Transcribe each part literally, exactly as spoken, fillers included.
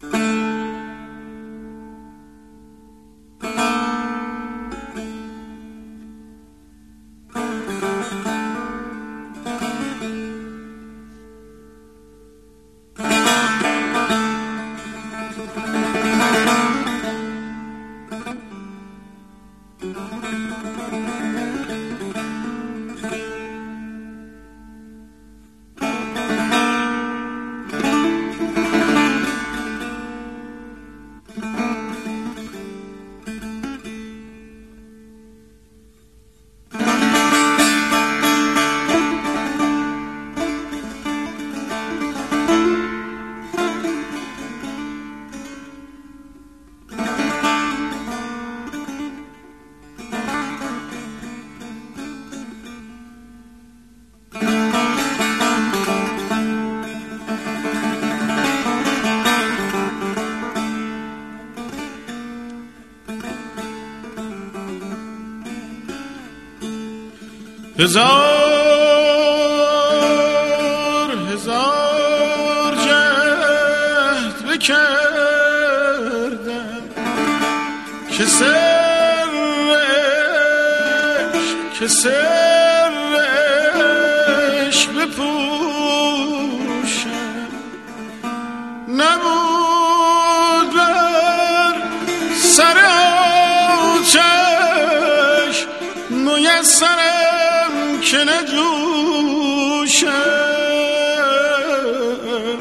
هزار هزار جهد بکردم که سرش که سرش بپوشم، نبود بر سر آتش میسرم که نجوشم،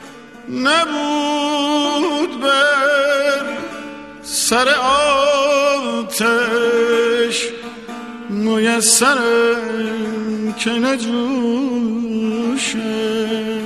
نبود بر سر آتش میسرم که نجوشم.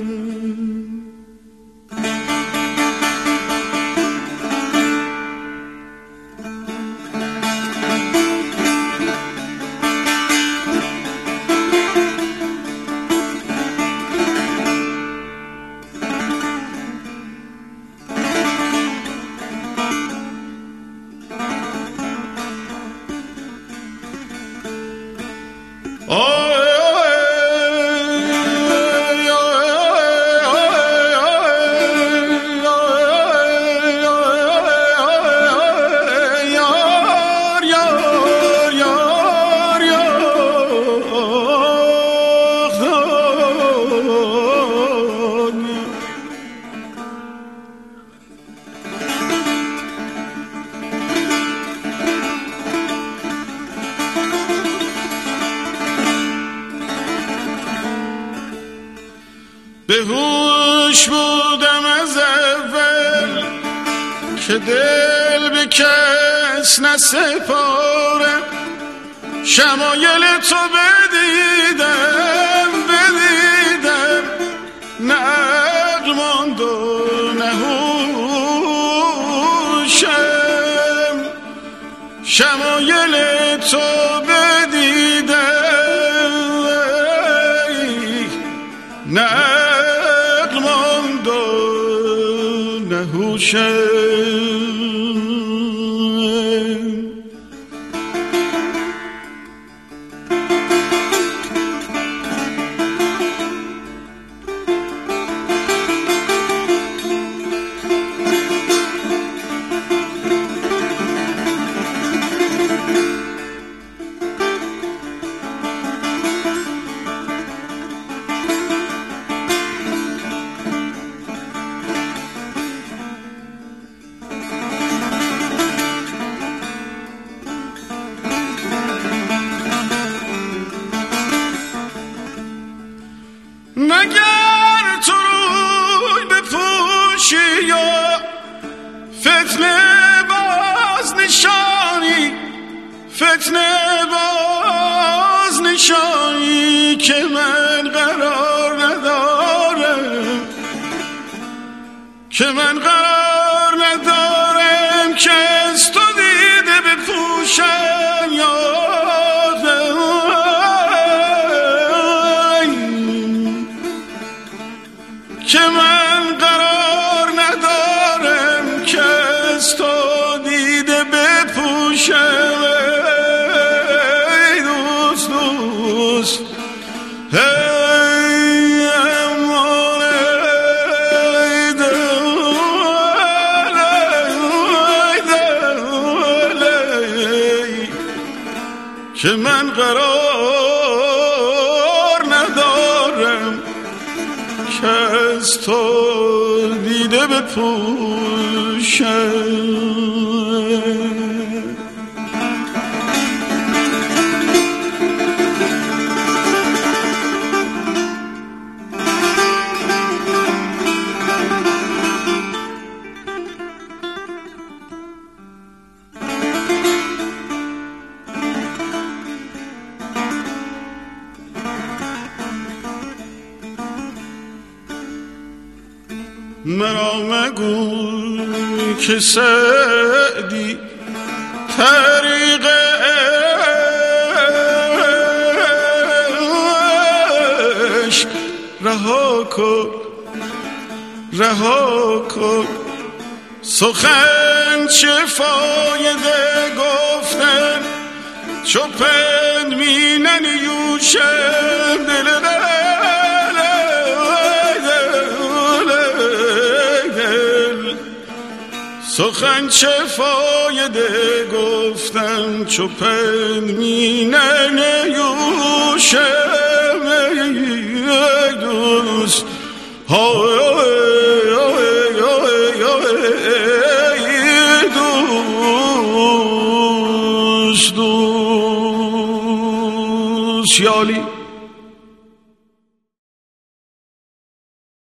به هوش بودم از اول که دل به کس نسپارم، شمایل تو بدیدم بدیدم، نه عقل ماند و نه هوشم، شمایل تو بدیدم نه مگر تو روی بپوشی یا فتنه باز نشانی، فتنه باز نشانی که من قرار ندارم، که من قرار ندارم که از تو دیده بپوشم یا که من قرار ندارم که از تو دیده بپوشم. ای دوست دوست ای امان ای دوست که من قرار ندارم که از تو دیده بپوشم. مرا مگو که سعدی طریق عشق رها کن رها کن، سخن چه فایده گفتن چو پند می ننیوشم دل سخن چه فایده گفتم چو پند می ننیوشم ای دوست ای دوست دوست یالی